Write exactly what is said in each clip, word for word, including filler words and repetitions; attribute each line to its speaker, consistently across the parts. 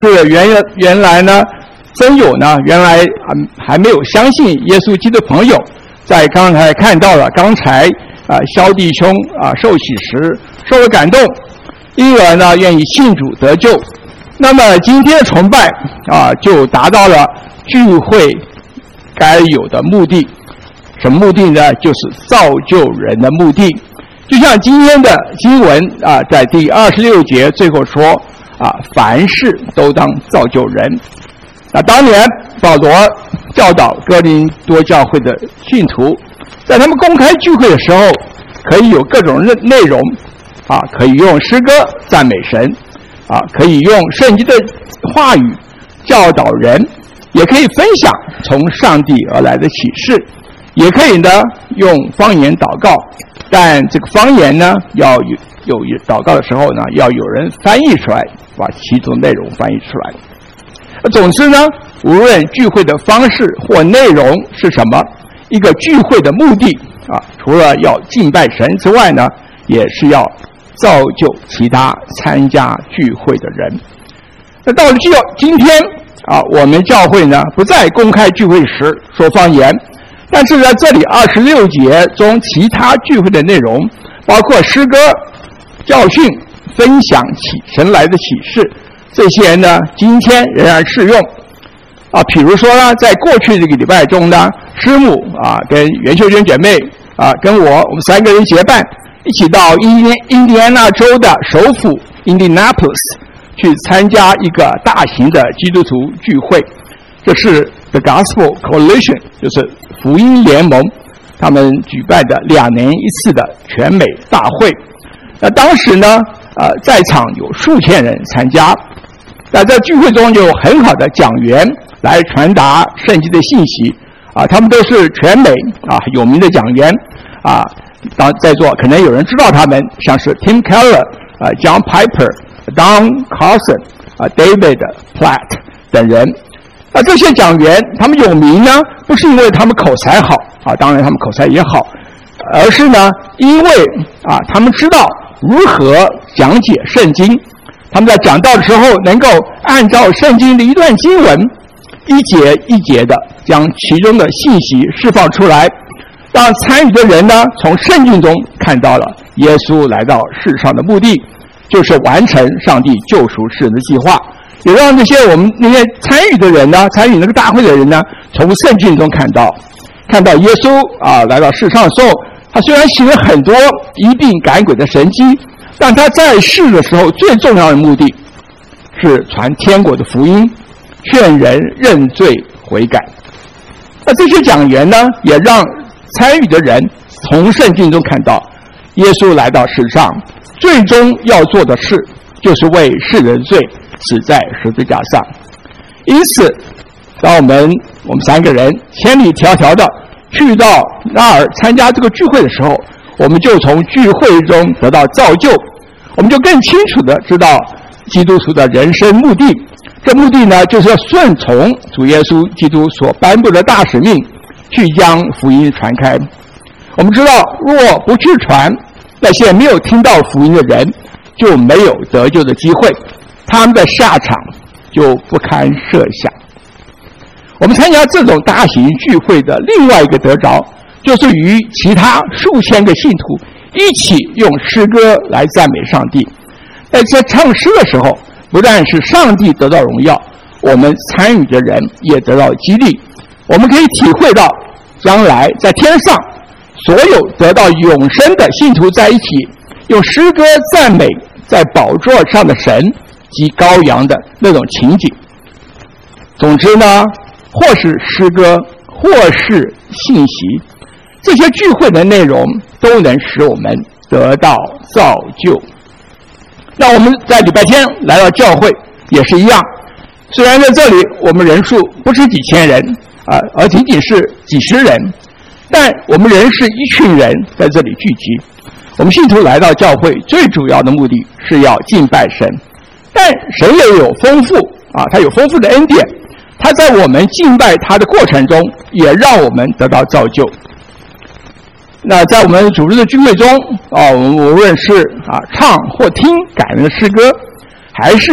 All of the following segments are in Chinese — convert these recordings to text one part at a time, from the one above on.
Speaker 1: 是原原来呢，真有呢，原来还还没有相信耶稣基督的朋友，在刚才看到了，刚才啊萧弟兄啊受洗时受了感动，因而呢愿意信主得救。那么今天的崇拜啊，就达到了聚会该有的目的。什么目的呢？就是造就人的目的。就像今天的经文啊，在第二十六节最后说啊，凡事都当造就人。那当年保罗教导哥林多教会的信徒，在他们公开聚会的时候，可以有各种内容啊，可以用诗歌赞美神啊，可以用圣经的话语教导人，也可以分享从上帝而来的启示，也可以呢用方言祷告，但这个方言呢要有有祷告的时候呢，要有人翻译出来，把其中内容翻译出来。总之呢，无论聚会的方式或内容是什么，一个聚会的目的啊，除了要敬拜神之外呢，也是要造就其他参加聚会的人。那到了今天啊，我们教会呢不再公开聚会时说方言，但是在这里二十六节中其他聚会的内容，包括诗歌、教训、分享起神来的启示，这些呢今天仍然适用啊。比如说呢，在过去这个礼拜中呢，师母啊跟袁秀娟姐妹啊跟我我们三个人结伴，一起到印第印第安纳州的首府 Indianapolis 去参加一个大型的基督徒聚会，这是 The Gospel Coalition， 就是福音联盟他们举办的两年一次的全美大会。那当时呢呃，在场有数千人参加，那在聚会中有很好的讲员来传达圣经的信息啊，他们都是全美啊有名的讲员啊，当在座可能有人知道他们，像是 Tim Keller 啊 John Piper、Don Carson 啊 David Platt 等人。那这些讲员他们有名呢，不是因为他们口才好啊，当然他们口才也好，而是呢因为啊他们知道如何讲解圣经，他们在讲道的时候能够按照圣经的一段经文一节一节的将其中的信息释放出来，让参与的人呢从圣经中看到了耶稣来到世上的目的，就是完成上帝救赎世人的计划，也让这些我们那些参与的人呢，参与那个大会的人呢，从圣经中看到看到耶稣啊来到世上的时候，他虽然行了很多医病赶鬼的神迹，但他在世的时候最重要的目的是传天国的福音，劝人认罪悔改。那这些讲员呢，也让参与的人从圣经中看到耶稣来到世上最终要做的事，就是为世人罪死在十字架上。因此当我们我们三个人千里迢迢的去到那儿参加这个聚会的时候，我们就从聚会中得到造就，我们就更清楚的知道基督徒的人生目的。这目的呢，就是要顺从主耶稣基督所颁布的大使命，去将福音传开。我们知道，若不去传，那些没有听到福音的人就没有得救的机会，他们的下场就不堪设想。我们参加这种大型聚会的另外一个得着，就是与其他数千个信徒一起用诗歌来赞美上帝。在这唱诗的时候，不但是上帝得到荣耀，我们参与的人也得到激励。我们可以体会到将来在天上所有得到永生的信徒在一起用诗歌赞美在宝座上的神及羔羊的那种情景。总之呢，或是诗歌，或是信息，这些聚会的内容都能使我们得到造就。那我们在礼拜天来到教会也是一样，虽然在这里我们人数不是几千人啊，而仅仅是几十人，但我们仍是一群人在这里聚集。我们信徒来到教会最主要的目的是要敬拜神，但神也有丰富啊，他有丰富的恩典，他在我们敬拜他的过程中也让我们得到造就。那在我们主日的聚会中啊，我们无论是啊唱或听感人的诗歌，还是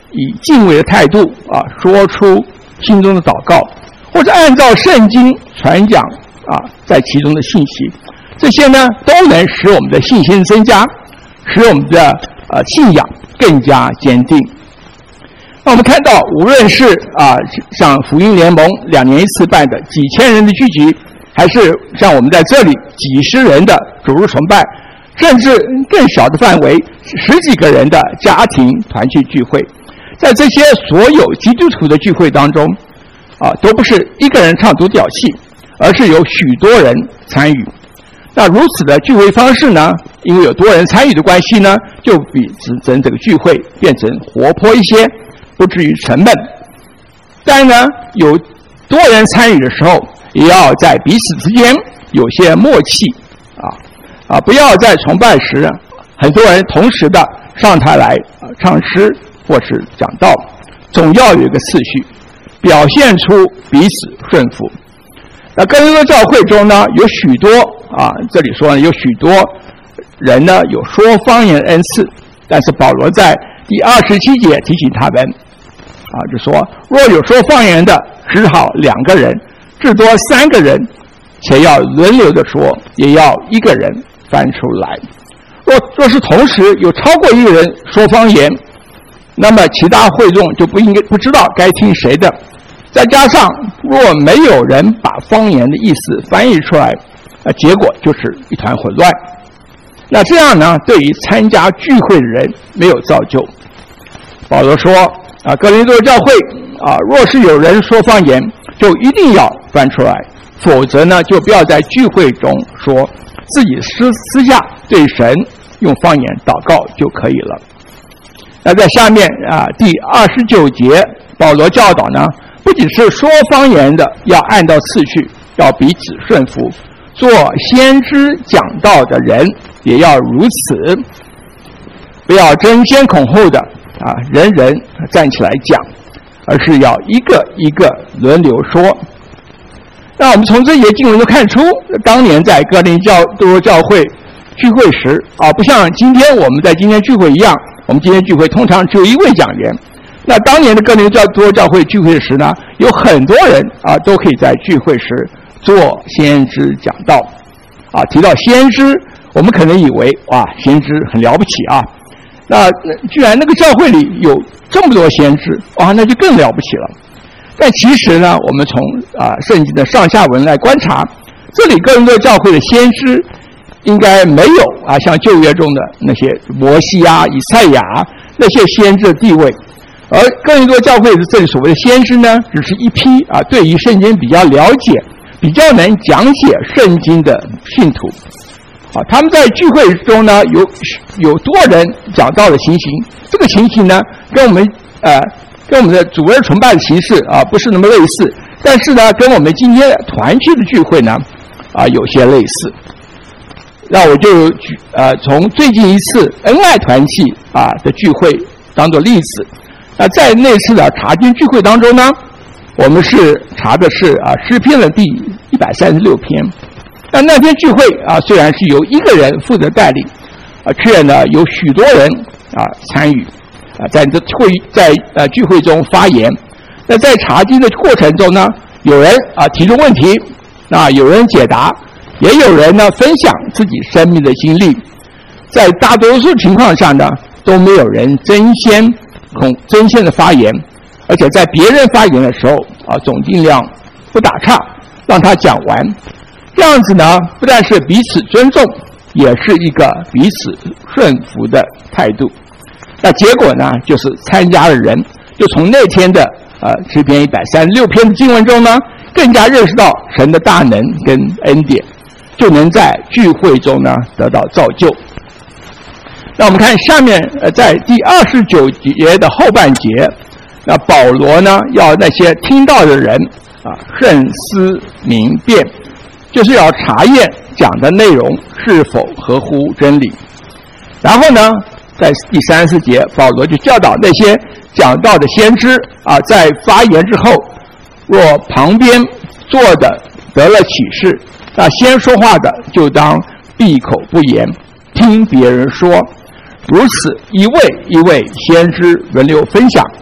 Speaker 1: 以敬畏的态度啊，说出心中的祷告，或者按照圣经传讲啊，在其中的信息，这些呢都能使我们的信心增加，使我们的呃信仰更加坚定。那我们看到，无论是啊像福音联盟两年一次办的几千人的聚集，还是像我们在这里几十人的主日崇拜，甚至更小的范围十几个人的家庭团契聚会，在这些所有基督徒的聚会当中啊，都不是一个人唱独角戏，而是有许多人参与。那如此的聚会方式呢，因为有多人参与的关系呢，就比使整这个聚会变成活泼一些，不至于沉闷。但呢，有多人参与的时候，也要在彼此之间有些默契啊啊，不要在崇拜时很多人同时的上台来啊唱诗或是讲道，总要有一个次序，表现出彼此顺服。那哥林多教会中呢，有许多啊，这里说呢，有许多人呢有说方言恩赐，但是保罗在第二十七节提醒他们啊，就说若有说方言的，只好两个人，至多三个人，且要轮流的说，也要一个人翻出来。若若是同时有超过一个人说方言，那么其他会众就不应该不知道该听谁的。再加上若没有人把方言的意思翻译出来，那结果就是一团混乱。那这样呢，对于参加聚会的人没有造就。保罗说啊，哥林多教会啊，若是有人说方言，就一定要翻出来，否则呢，就不要在聚会中说，自己私私下对神用方言祷告就可以了。那在下面啊，第二十九节，保罗教导呢，不仅是说方言的要按照次序，要彼此顺服，做先知讲道的人也要如此，不要争先恐后的啊，人人站起来讲，而是要一个一个轮流说。那我们从这些经文就看出，当年在哥林多教会聚会时啊，不像今天我们在今天聚会一样，我们今天聚会通常只有一位讲员。那当年的哥林多教会聚会时呢，有很多人啊都可以在聚会时做先知讲道啊。提到先知，我们可能以为哇，先知很了不起啊。那居然那个教会里有这么多先知，哇，那就更了不起了。但其实呢，我们从啊圣经的上下文来观察，这里哥林多教会的先知应该没有啊像旧约中的那些摩西啊、以赛亚那些先知的地位。而哥林多教会的这所谓的先知呢，只是一批啊对于圣经比较了解、比较能讲解圣经的信徒啊。他们在聚会中呢，有有多人讲道的情形，这个情形呢，跟我们呃跟我们的主日崇拜的形式啊不是那么类似，但是呢，跟我们今天团契的聚会呢啊有些类似。那我就举呃从最近一次恩爱团契啊的聚会当做例子。那在那次的查经聚会当中呢，我们是查的是啊诗篇的第一百三十六篇。那那天聚会啊，虽然是由一个人负责带领，啊，却呢有许多人啊参与啊，在这会在呃聚会中发言。那在查经的过程中呢，有人啊提出问题，那有人解答，也有人呢分享自己生命的经历。在大多数情况下呢，都没有人争先恐争先的发言，而且在别人发言的时候啊，总尽量不打岔，让他讲完。这样子呢，不但是彼此尊重，也是一个彼此顺服的态度。那结果呢，就是参加的人就从那天的呃诗篇一百三十六篇的经文中呢，更加认识到神的大能跟恩典，就能在聚会中呢得到造就。那我们看下面，呃，在第二十九节的后半节，那保罗呢要那些听到的人啊慎思明辨，就是要查验讲的内容是否合乎真理。然后呢，在第三十四节，保罗就教导那些讲道的先知啊，在发言之后，若旁边坐的得了启示，那先说话的就当闭口不言，听别人说。如此一位一位先知轮流分享，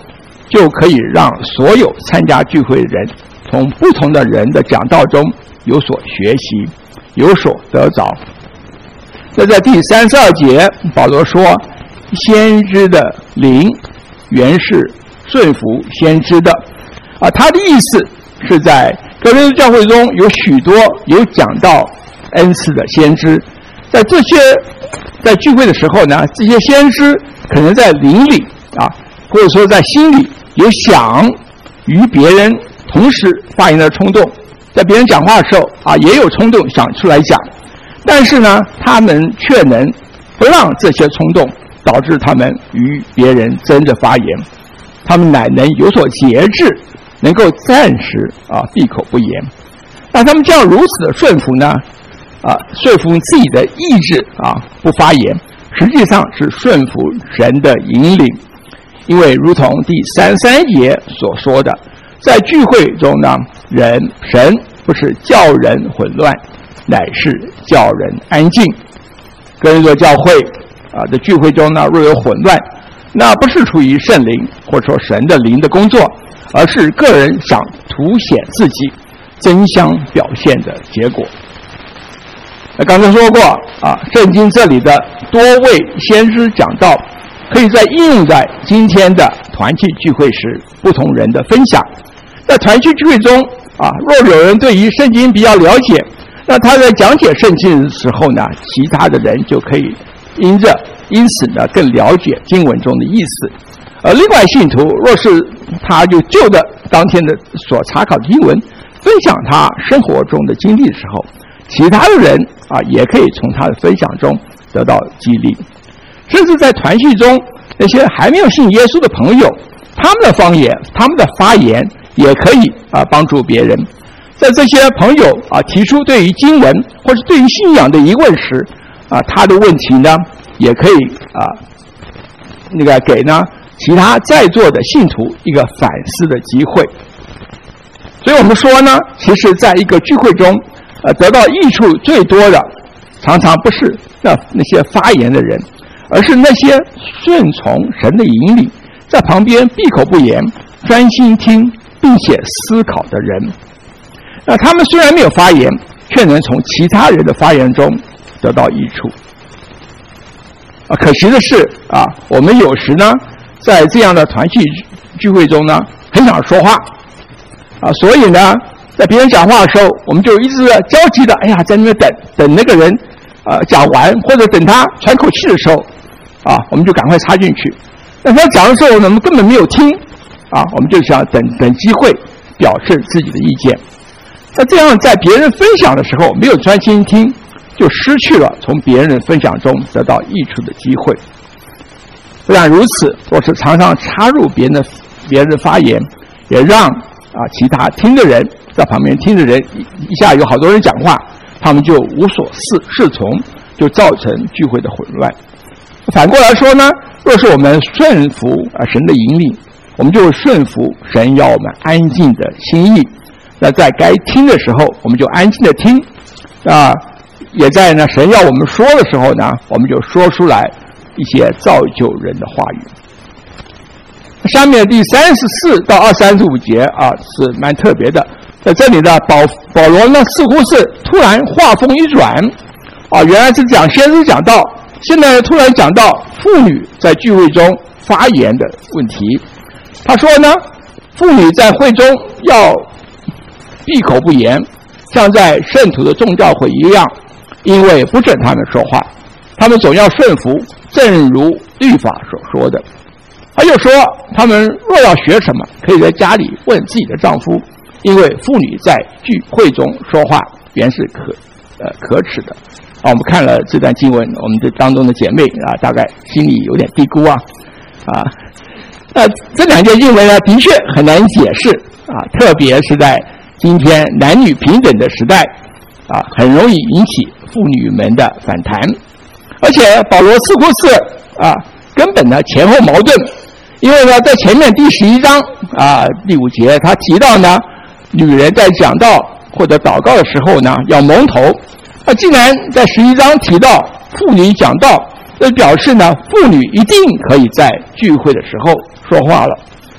Speaker 1: 就可以让所有参加聚会的人从不同的人的讲道中有所学习，有所得着。那在第三十二节，保罗说，先知的灵原是顺服先知的啊，他的意思是在哥林多教会中有许多有讲道恩赐的先知，在这些在聚会的时候呢，这些先知可能在灵里啊，或者说在心里有想与别人同时发言的冲动，在别人讲话的时候啊，也有冲动想出来讲，但是呢，他们却能不让这些冲动导致他们与别人争着发言，他们乃能有所节制，能够暂时啊闭口不言。那他们这样如此的顺服呢？啊，说服自己的意志啊不发言，实际上是顺服神的引领。因为如同第三十三节所说的，在聚会中呢，人神不是叫人混乱，乃是叫人安静。哥林多教会啊的聚会中呢，若有混乱，那不是出于圣灵或者说神的灵的工作，而是个人想凸显自己争相表现的结果。那刚才说过啊，圣经这里的多位先知讲道，可以在应用在今天的团契聚会时不同人的分享。在团契聚会中啊，若有人对于圣经比较了解，那他在讲解圣经的时候呢，其他的人就可以因着因此呢更了解经文中的意思。而另外信徒若是他就就着当天的所查考的经文分享他生活中的经历的时候，其他的人啊也可以从他的分享中得到激励。甚至在团契中，那些还没有信耶稣的朋友，他们的方言他们的发言也可以啊帮助别人。在这些朋友啊提出对于经文或是对于信仰的疑问时啊，他的问题呢也可以啊那个给呢其他在座的信徒一个反思的机会。所以我们说呢，其实在一个聚会中呃得到益处最多的常常不是那那些发言的人，而是那些顺从神的引领，在旁边闭口不言，专心听并且思考的人。那他们虽然没有发言，却能从其他人的发言中得到益处。啊，可惜的是啊，我们有时呢，在这样的团契聚会中呢，很想说话啊，所以呢，在别人讲话的时候，我们就一直焦急的，哎呀，在那边等等那个人呃讲完，或者等他喘口气的时候啊，我们就赶快插进去。但他讲的时候呢，我们根本没有听啊，我们就想等等机会表示自己的意见。那这样在别人分享的时候没有专心听，就失去了从别人的分享中得到益处的机会。不但如此，若是常常插入别人的别人的发言，也让啊其他听的人在旁边听的人一下有好多人讲话，他们就无所适适从，就造成聚会的混乱。反过来说呢，若是我们顺服啊神的引领，我们就顺服神要我们安静的心意。那在该听的时候，我们就安静的听啊，也在呢神要我们说的时候呢，我们就说出来一些造就人的话语。下面第三十四到二三十五节啊是蛮特别的，在这里呢，保保罗呢似乎是突然话锋一转啊，原来是讲先知讲道，现在突然讲到妇女在聚会中发言的问题。他说呢，妇女在会中要闭口不言，像在圣徒的众教会一样，因为不准他们说话，他们总要顺服，正如律法所说的。他又说，他们若要学什么，可以在家里问自己的丈夫，因为妇女在聚会中说话原是可呃可耻的。啊，我们看了这段经文，我们这当中的姐妹啊，大概心里有点嘀咕啊啊。那这两件经文呢，的确很难解释啊，特别是在今天男女平等的时代啊，很容易引起妇女们的反弹。而且保罗似乎是啊，根本的前后矛盾。因为呢，在前面第十一章啊第五节，他提到呢，女人在讲道或者祷告的时候呢，要蒙头。那既然在十一章提到妇女讲道，这表示呢，妇女一定可以在聚会的时候说话了。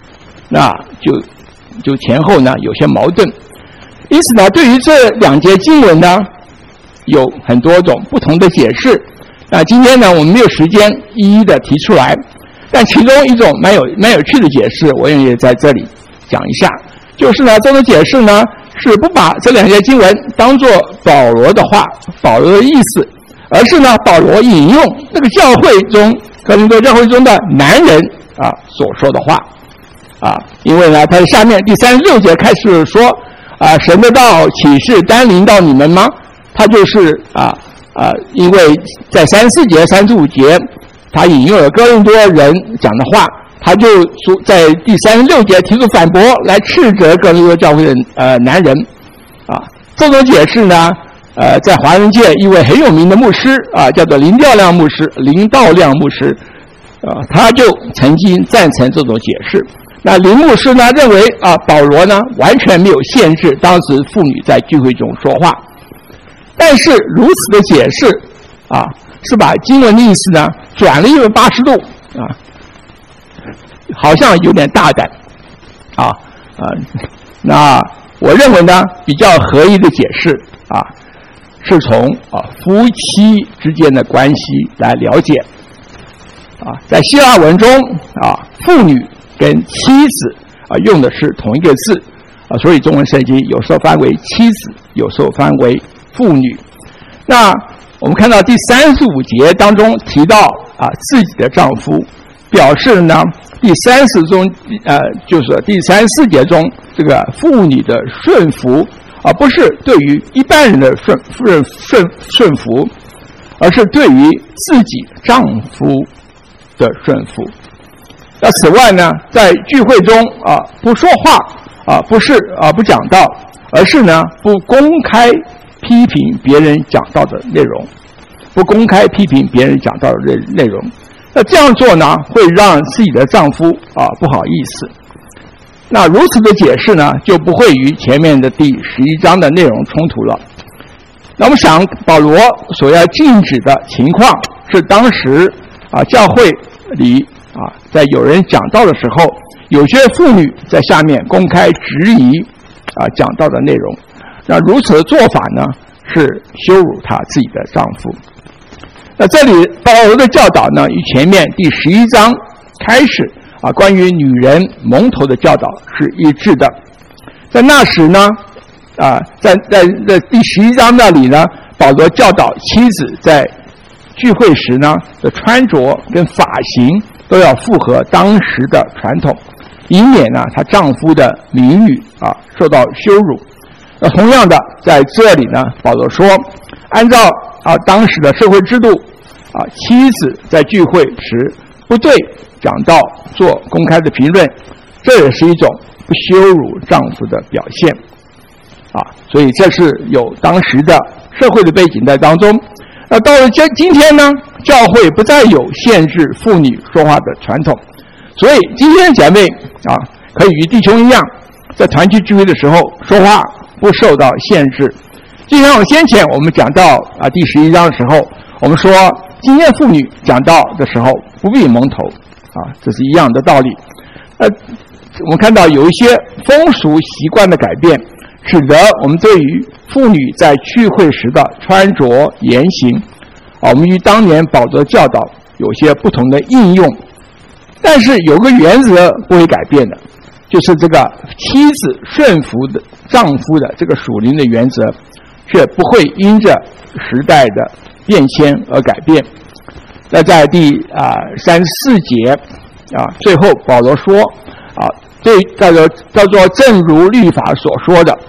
Speaker 1: 那就就前后呢有些矛盾。因此呢，对于这两节经文呢，有很多种不同的解释。那今天呢，我们没有时间一一的提出来，但其中一种蛮有蛮有趣的解释，我愿意在这里讲一下。就是呢，这种解释呢，是不把这两节经文当作保罗的话、保罗的意思，而是呢，保罗引用这个教会中哥林多教会中的男人啊所说的话啊，因为呢，他下面第三十六节开始说啊，神的道岂是单临到你们吗？他就是啊啊，因为在三十四节、三十五节，他引用了哥林多人讲的话。他就说，在第三十六节提出反驳，来斥责哥林多教会的呃男人，啊，这种解释呢，呃，在华人界一位很有名的牧师啊，叫做林道亮牧师，林道亮牧师，啊，他就曾经赞成这种解释。那林牧师呢，认为啊，保罗呢完全没有限制当时妇女在聚会中说话，但是如此的解释啊，是把经文的意思呢转了一百八十度啊。好像有点大胆，啊啊，那我认为呢，比较合理的解释啊，是从啊夫妻之间的关系来了解，啊，在希腊文中啊，妇女跟妻子啊用的是同一个字啊，所以中文圣经有时候翻为妻子，有时候翻为妇女。那我们看到第三十五节当中提到啊自己的丈夫，表示呢。第三十中，呃，就是第三十四节中这个妇女的顺服，而不是对于一般人的顺顺顺顺服，而是对于自己丈夫的顺服。那此外呢，在聚会中啊，不说话啊，不是啊不讲道，而是呢不公开批评别人讲道的内容，不公开批评别人讲道的内内容。那这样做呢，会让自己的丈夫啊不好意思。那如此的解释呢，就不会与前面的第十一章的内容冲突了。那我们想，保罗所要禁止的情况是，当时啊教会里啊在有人讲道的时候，有些妇女在下面公开质疑啊讲道的内容。那如此的做法呢，是羞辱她自己的丈夫。那这里保罗的教导呢，与前面第十一章开始啊关于女人蒙头的教导是一致的。在那时呢，啊，在在在第十一章那里呢，保罗教导妻子在聚会时呢的穿着跟发型都要符合当时的传统，以免呢她丈夫的名誉啊受到羞辱。那同样的，在这里呢，保罗说，按照啊当时的社会制度啊，妻子在聚会时不对讲道做公开的评论，这也是一种不羞辱丈夫的表现啊。所以这是有当时的社会的背景在当中。那到了今今天呢，教会不再有限制妇女说话的传统，所以今天姐妹啊，可以与弟兄一样，在团契聚会的时候说话不受到限制。就像我先前我们讲到啊第十一章的时候，我们说今天妇女讲道的时候不必蒙头啊，这是一样的道理。呃，我们看到有一些风俗习惯的改变，使得我们对于妇女在聚会时的穿着言行啊，我们与当年保罗教导有些不同的应用。但是有个原则不会改变的，就是这个妻子顺服的丈夫的这个属灵的原则，却不会因着时代的变迁而改变。那在第啊三十四节啊，最后保罗说啊，对叫做叫做正如律法所说的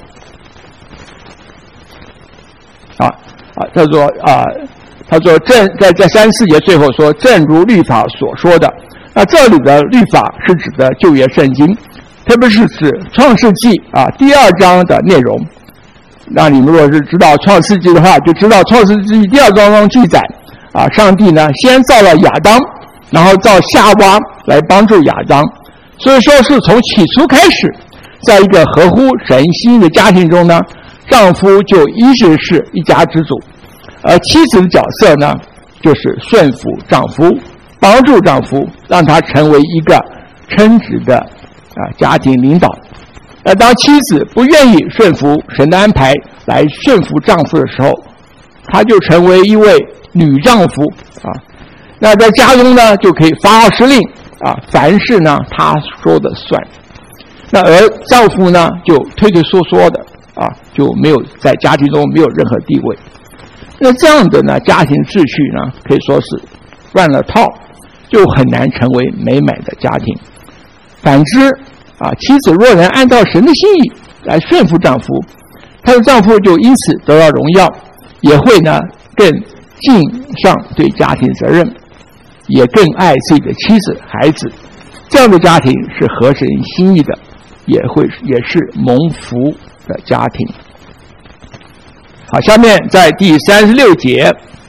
Speaker 1: 啊啊，叫做啊，他说正在在三十四节最后说，正如律法所说的。那这里的律法是指的旧约圣经，特别是指创世纪啊第二章的内容。那你们如果是知道创世纪的话，就知道创世纪第二章中记载啊，上帝呢先造了亚当，然后造夏娃来帮助亚当，所以说是从起初开始，在一个合乎神心意的家庭中呢，丈夫就一直是一家之主，而妻子的角色呢，就是顺服丈夫，帮助丈夫，让他成为一个称职的啊家庭领导。那当妻子不愿意顺服神的安排来顺服丈夫的时候，她就成为一位女丈夫啊。那在家中呢，就可以发号施令啊，凡事呢她说的算。那而丈夫呢，就退退缩缩的啊，就没有在家庭中没有任何地位。那这样的呢，家庭秩序呢，可以说是乱了套，就很难成为美满的家庭。反之啊，妻子若能按照神的心意来顺服丈夫，她的丈夫就因此得到荣耀，也会呢更尽上对家庭责任，也更爱自己的妻子孩子。这样的家庭是合神心意的，也会也是蒙福的家庭。好，下面在第三十六节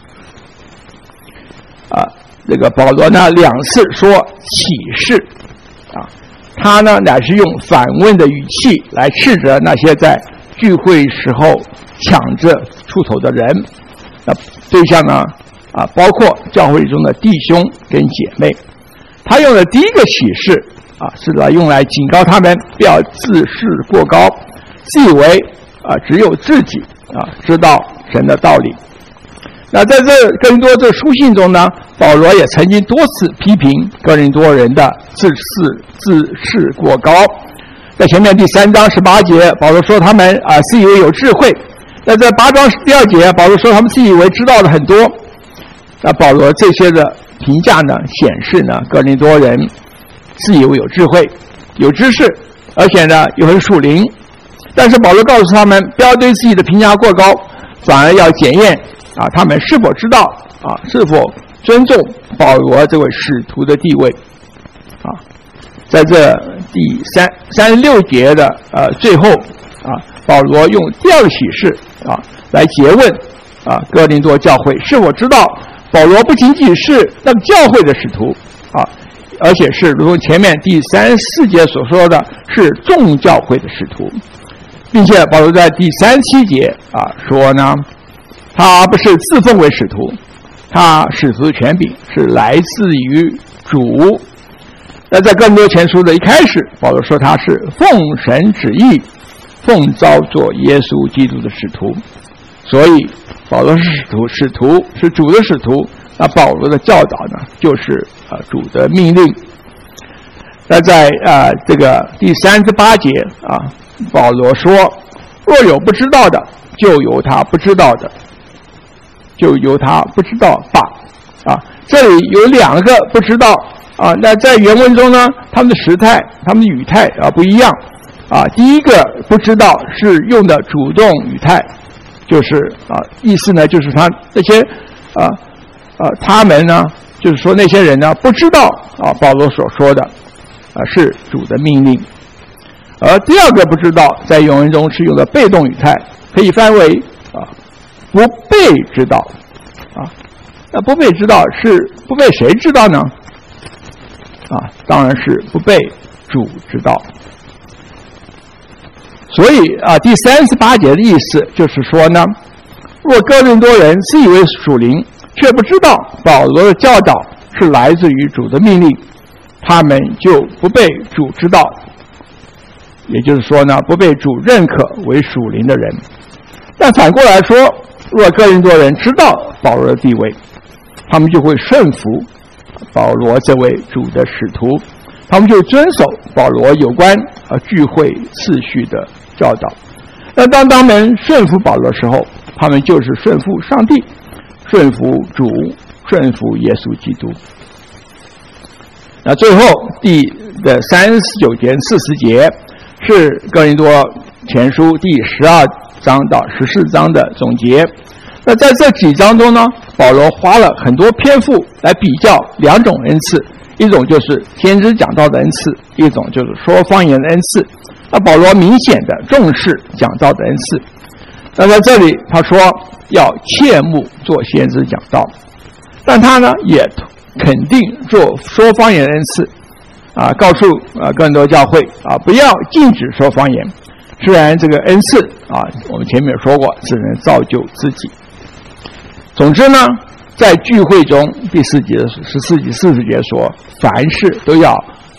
Speaker 1: 啊，这个保罗呢两次说启示啊，他呢乃是用反问的语气来斥责那些在聚会时候抢着出头的人。那对象呢啊，包括教会中的弟兄跟姐妹。他用的第一个启示啊，是来用来警告他们不要自视过高，自以为啊只有自己啊知道神的道理。那在这哥林多这书信中呢，保罗也曾经多次批评哥林多人的自视自视过高。在前面第三章十八节，保罗说他们啊自以为有智慧。那在八章第二节，保罗说他们自以为知道的很多。那保罗这些的评价呢，显示呢哥林多人自以为有智慧、有知识，而且呢又很属灵。但是保罗告诉他们，不要对自己的评价过高，反而要检验啊他们是否知道啊，是否尊重保罗这位使徒的地位啊。在这第三三十六节的呃最后啊，保罗用第二个启示啊来诘问啊哥林多教会是否知道保罗不仅仅是那个教会的使徒啊，而且是如同前面第三十四节所说的是众教会的使徒，并且保罗在第三十七节啊说呢，他不是自奉为使徒，他使徒的权柄是来自于主。那在哥林多前书的一开始，保罗说他是奉神旨意奉召做耶稣基督的使徒，所以保罗是使徒，使徒是主的使徒。那保罗的教导呢，就是啊主的命令。那在啊这个第三十八节啊，保罗说，若有不知道的，就由他不知道的，就由他不知道吧。啊，这里有两个不知道啊。那在原文中呢，他们的时态、他们的语态啊不一样。啊，第一个不知道是用的主动语态，就是啊，意思呢就是他那些啊啊他们呢，就是说那些人呢不知道啊保罗所说的啊是主的命令。而第二个不知道在原文中是用的被动语态，可以翻为啊不被知道啊。那不被知道是不被谁知道呢？啊，当然是不被主知道。所以啊，第三十八节的意思就是说呢，若哥林多人自以为属灵，却不知道保罗的教导是来自于主的命令，他们就不被主知道。也就是说呢，不被主认可为属灵的人。但反过来说，若哥林多人知道保罗的地位，他们就会顺服保罗这位主的使徒，他们就遵守保罗有关呃聚会次序的教导。那当他们顺服保罗的时候，他们就是顺服上帝，顺服主，顺服耶稣基督。那最后第的三十九节、四十节是哥林多前书第十二章到十四章的总结。那在这几章中呢，保罗花了很多篇幅来比较两种恩赐，一种就是先知讲道的恩赐，一种就是说方言的恩赐。那保罗明显的重视讲道的恩赐。那在这里他说要切慕做先知讲道，但他呢也肯定做说方言的恩赐啊，告诉啊更多教会啊不要禁止说方言。虽然这个恩赐啊，我们前面说过，只能造就自己。总之呢，在聚会中，第四节、十四节、四十节说，凡事都要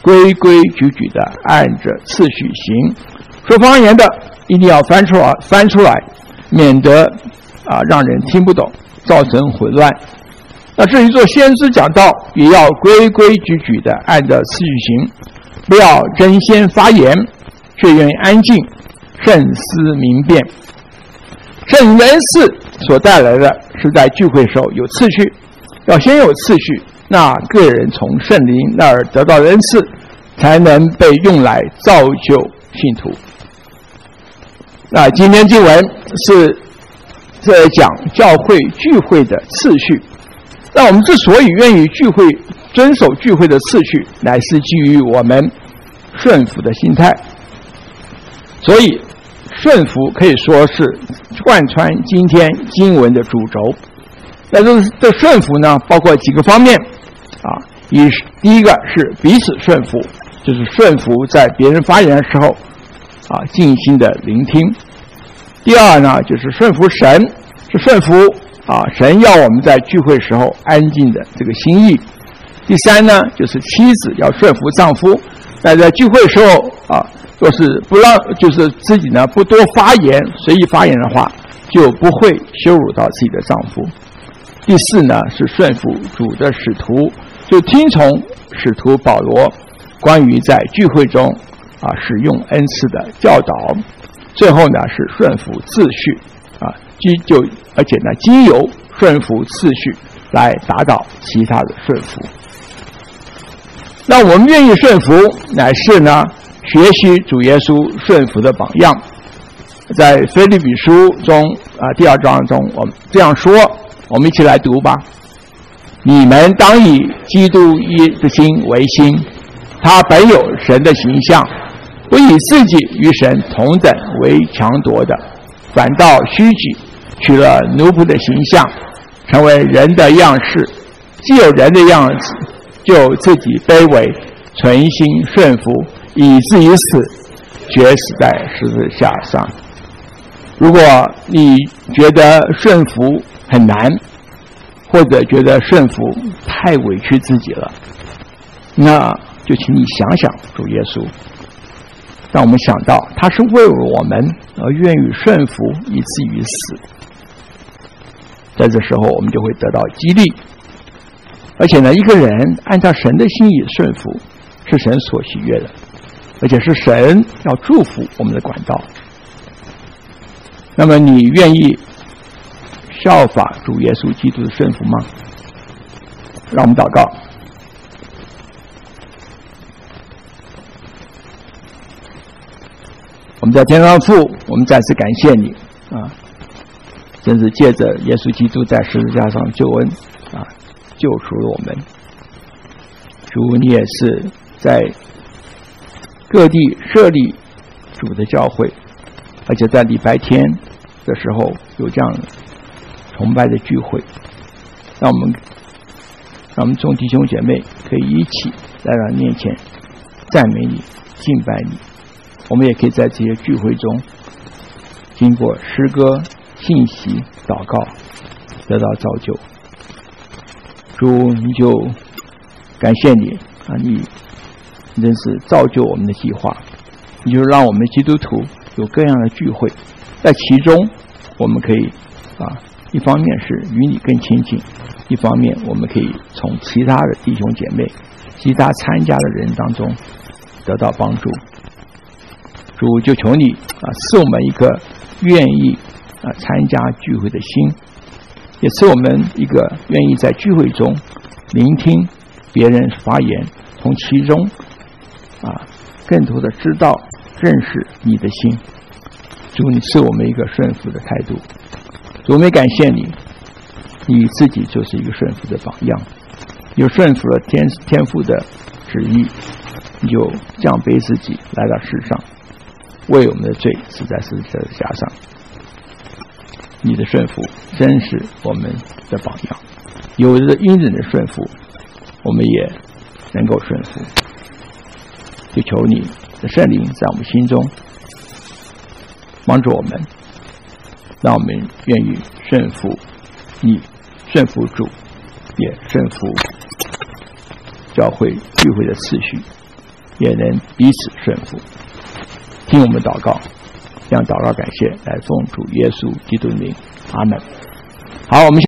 Speaker 1: 规规矩矩的按着次序行。说方言的一定要翻出来，翻出来，免得啊让人听不懂，造成混乱。那至于做先知讲道，也要规规矩矩的按着次序行，不要争先发言，却愿意安静，慎思明辨。圣灵的恩赐所带来的是在聚会时候有次序，要先有次序，那个人从圣灵那儿得到的恩赐才能被用来造就信徒。那今天经文是在讲教会聚会的次序。那我们之所以愿意聚会遵守聚会的次序，乃是基于我们顺服的心态。所以顺服可以说是贯穿今天经文的主轴。那这这顺服呢，包括几个方面啊。一第一个是彼此顺服，就是顺服在别人发言的时候啊，静心的聆听。第二呢，就是顺服神，是顺服啊神要我们在聚会时候安静的这个心意。第三呢，就是妻子要顺服丈夫，那在聚会时候啊，若是不让，就是自己呢不多发言，随意发言的话，就不会羞辱到自己的丈夫。第四呢，是顺服主的使徒，就听从使徒保罗关于在聚会中啊使用恩赐的教导。最后呢，是顺服秩序啊，就而且呢，经由顺服秩序来达到其他的顺服。那我们愿意顺服，乃是呢学习主耶稣顺服的榜样。在腓立比书中啊第二章中，我们这样说，我们一起来读吧。你们当以基督的心为心，他本有神的形象，不以自己与神同等为强夺的，反倒虚己，取了奴仆的形象，成为人的样式。既有人的样子，就自己卑微，存心顺服，以至于死，决死在十字架上。如果你觉得顺服很难，或者觉得顺服太委屈自己了，那就请你想想主耶稣，让我们想到他是为了我们而愿意顺服以至于死。在这时候我们就会得到激励。而且呢，一个人按照神的心意顺服，是神所喜悦的，而且是神要祝福我们的管道。那么你愿意效法主耶稣基督的顺服吗？让我们祷告。我们在天上父，我们再次感谢你啊，真是借着耶稣基督在十字架上救恩啊，救赎了我们。主，你也是在各地设立主的教会，而且在礼拜天的时候有这样崇拜的聚会，让我们让我们众弟兄姐妹可以一起来到面前赞美你、敬拜你。我们也可以在这些聚会中经过诗歌、信息、祷告得到造就。主，你就感谢你啊，你真是造就我们的计划，你就让我们基督徒有各样的聚会，在其中我们可以啊，一方面是与你更亲近，一方面我们可以从其他的弟兄姐妹、其他参加的人当中得到帮助。主，就求你啊，赐我们一个愿意啊参加聚会的心，也赐我们一个愿意在聚会中聆听别人发言，从其中啊更多的知道认识你的心。主，你赐我们一个顺服的态度。主，我们感谢你，你自己就是一个顺服的榜样，有顺服了天天父的旨意，你就降卑自己来到世上，为我们的罪死在十字架上。你的顺服真是我们的榜样，有着隐忍的顺服，我们也能够顺服。就求你的圣灵在我们心中帮助我们，让我们愿意顺服你，顺服主，也顺服教会聚会的次序， 也能彼此顺服。听我们祷告，这样祷告感谢，来奉主耶稣基督的名，阿门。好，我们。